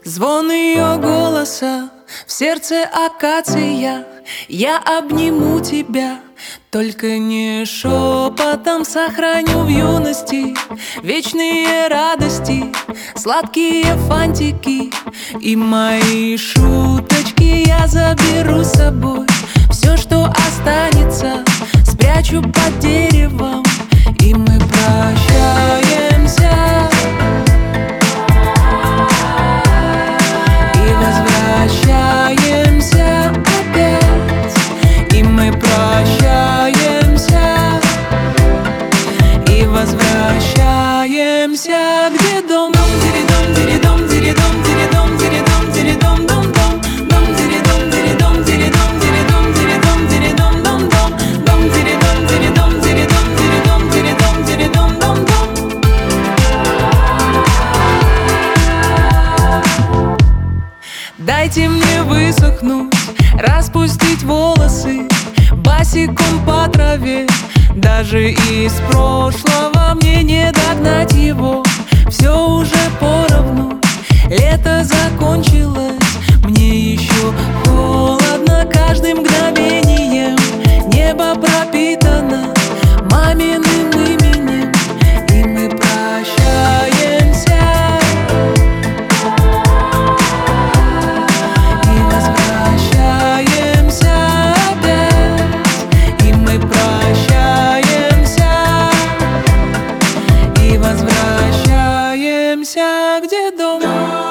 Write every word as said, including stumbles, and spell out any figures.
Звон ее голоса, в сердце акация. Я обниму тебя, только не шепотом. Сохраню в юности вечные радости, сладкие фантики и мои шуточки. Я заберу с собой все, что останется, спрячу под деревом, и мы прощаемся. Возвращаемся опять, и мы прощаемся, и возвращаемся. Где дом? Дом, диридом, диридом, диридом, диридом, диридом, диридом, дом, дом, дом, диридом, диридом, диридом, диридом, диридом, диридом, дом, дом, дом, диридом, диридом, диридом, диридом, диридом, диридом, дом, дом. Дайте мне высохнуть, распустить волосы босиком по траве. Даже из прошлого мне не догнать его. Все уже поровну, лето закончилось, мне еще холодно. Каждым мгновением небо пропитано маминым именем, и мы прощаемся. Возвращаемся, где дом?